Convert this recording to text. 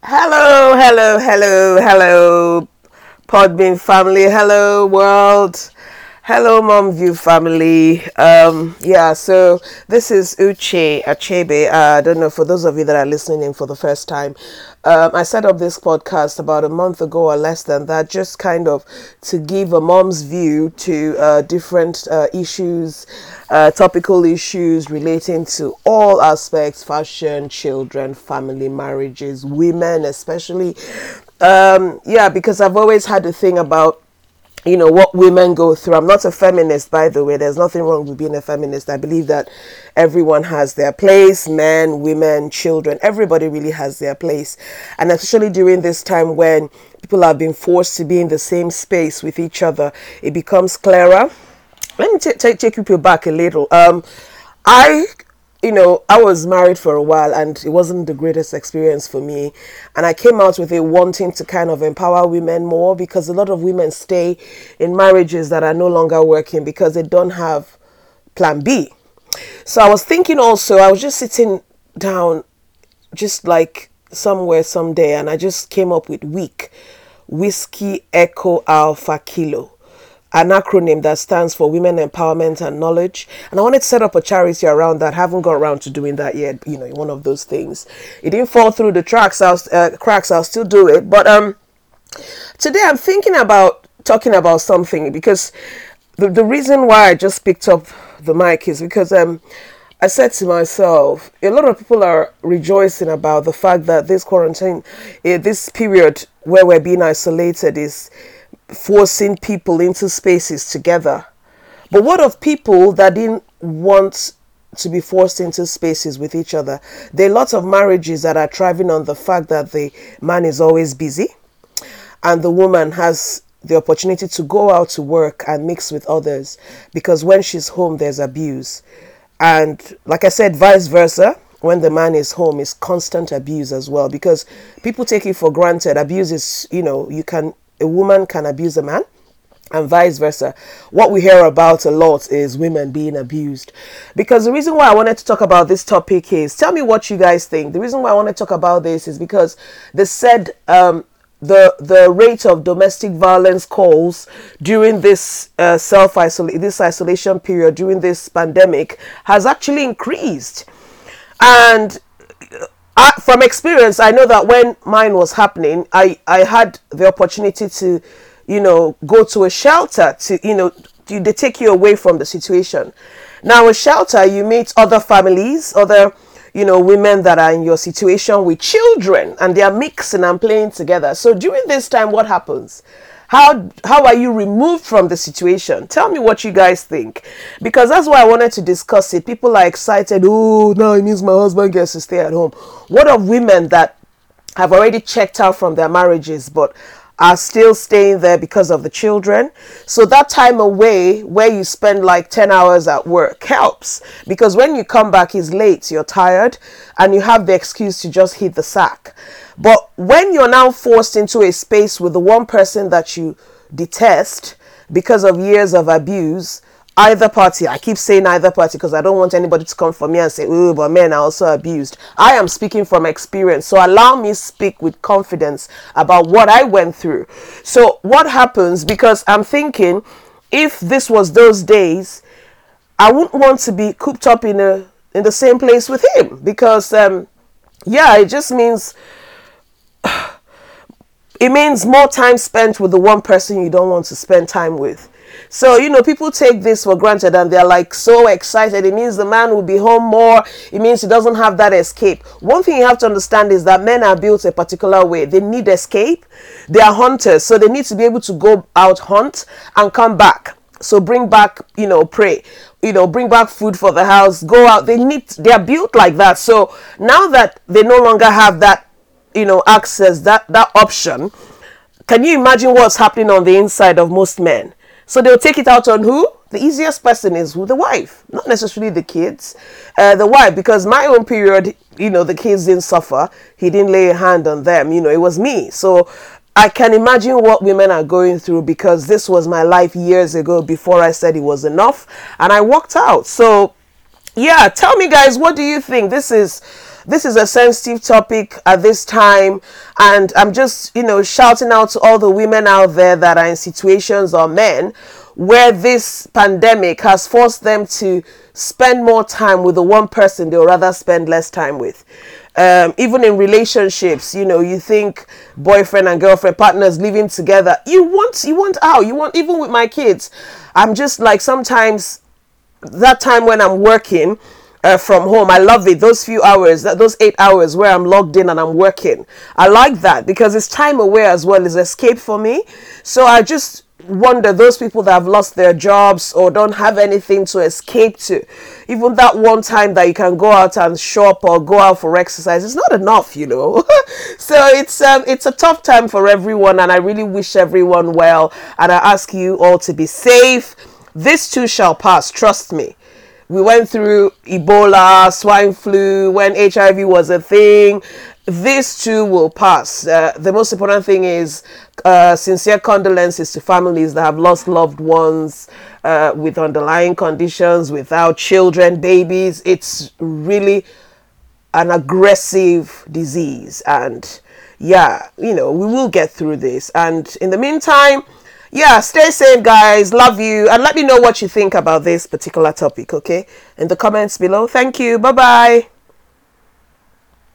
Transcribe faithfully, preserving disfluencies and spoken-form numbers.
Hello, hello, hello, hello, Podbean family. Hello, world. Hello, Mom View family. Um, yeah, so this is Uche Achebe. Uh, I don't know, for those of you that are listening in for the first time, um, I set up this podcast about a month ago or less than that, just kind of to give a mom's view to uh, different uh, issues, uh, topical issues relating to all aspects: fashion, children, family, marriages, women, especially. Um, yeah, because I've always had a thing about you know what women go through. I'm not a feminist, by the way. There's nothing wrong with being a feminist. I believe that everyone has their place, men, women, children, everybody really has their place. And especially during this time when people have been forced to be in the same space with each other, it becomes clearer. Let me t- take take you back a little. um I you know, I was married for a while and it wasn't the greatest experience for me. And I came out with it wanting to kind of empower women more, because a lot of women stay in marriages that are no longer working because they don't have plan B. So I was thinking also, I was just sitting down, just like somewhere someday, and I just came up with WEEK, Whiskey Echo Alpha Kilo, an acronym that stands for Women Empowerment and Knowledge. And I wanted to set up a charity around that. Haven't got around to doing that yet. You know, one of those things. It didn't fall through the tracks. I'll uh, cracks. I'll still do it. But um, today I'm thinking about talking about something, because the the reason why I just picked up the mic is because um. I said to myself, a lot of people are rejoicing about the fact that this quarantine, eh, this period where we're being isolated, is forcing people into spaces together. But what of people that didn't want to be forced into spaces with each other? There are lots of marriages that are thriving on the fact that the man is always busy and the woman has the opportunity to go out to work and mix with others, because when she's home, there's abuse. And like I said, vice versa. When the man is home, is constant abuse as well, because people take it for granted. Abuse is, you know, you can, a woman can abuse a man, and vice versa. What we hear about a lot is women being abused. Because the reason why I wanted to talk about this topic is, tell me what you guys think. The reason why I want to talk about this is because they said um, the the rate of domestic violence calls during this uh, self isolation, this isolation period, during this pandemic, has actually increased. And I, from experience, I know that when mine was happening, I, I had the opportunity to, you know, go to a shelter to, you know, to, they take you away from the situation. Now, a shelter, you meet other families, other, you know, women that are in your situation with children, and they are mixing and playing together. So during this time, what happens? How how are you removed from the situation? Tell me what you guys think, because that's why I wanted to discuss it. People are excited. Oh, now it means my husband gets to stay at home. What of women that have already checked out from their marriages but are still staying there because of the children? So that time away where you spend like ten hours at work helps, because when you come back, it's late, you're tired, and you have the excuse to just hit the sack. But when you're now forced into a space with the one person that you detest because of years of abuse, either party, I keep saying either party because I don't want anybody to come for me and say, oh, but men are also abused. I am speaking from experience, so allow me speak with confidence about what I went through. So what happens, because I'm thinking, if this was those days, I wouldn't want to be cooped up in a in the same place with him, because um yeah, it just means it means more time spent with the one person you don't want to spend time with. So, you know, people take this for granted and they're like so excited. It means the man will be home more. It means he doesn't have that escape. One thing you have to understand is that men are built a particular way. They need escape. They are hunters. So they need to be able to go out, hunt, and come back. So bring back, you know, prey, you know, bring back food for the house, go out. They need, they are built like that. So now that they no longer have that, you know, access, that that option, can you imagine what's happening on the inside of most men? So they'll take it out on who? The easiest person is who? The wife, not necessarily the kids. Uh, the wife, because my own period, you know, the kids didn't suffer. He didn't lay a hand on them. You know, it was me. So I can imagine what women are going through, because this was my life years ago before I said it was enough and I walked out. So yeah, tell me guys, what do you think? This is this is a sensitive topic at this time, and I'm just, you know, shouting out to all the women out there that are in situations, or men, where this pandemic has forced them to spend more time with the one person they'll rather spend less time with. Um, even in relationships, you know, you think boyfriend and girlfriend, partners living together, you want, you want out, you want, even with my kids, I'm just like, sometimes that time when I'm working uh, from home, I love it. Those few hours, that those eight hours where I'm logged in and I'm working, I like that because it's time away as well, it's escape for me. So I just wonder, those people that have lost their jobs or don't have anything to escape to, even that one time that you can go out and shop or go out for exercise, it's not enough, you know. So it's um it's a tough time for everyone, and I really wish everyone well, and I ask you all to be safe. This too shall pass, trust me. We went through Ebola, swine flu, when H I V was a thing. This too will pass. Uh, the most important thing is uh, sincere condolences to families that have lost loved ones uh, with underlying conditions, without children, babies. It's really an aggressive disease. And yeah, you know, we will get through this. And in the meantime, yeah, stay safe, guys. Love you. And let me know what you think about this particular topic, okay? In the comments below. Thank you. Bye-bye.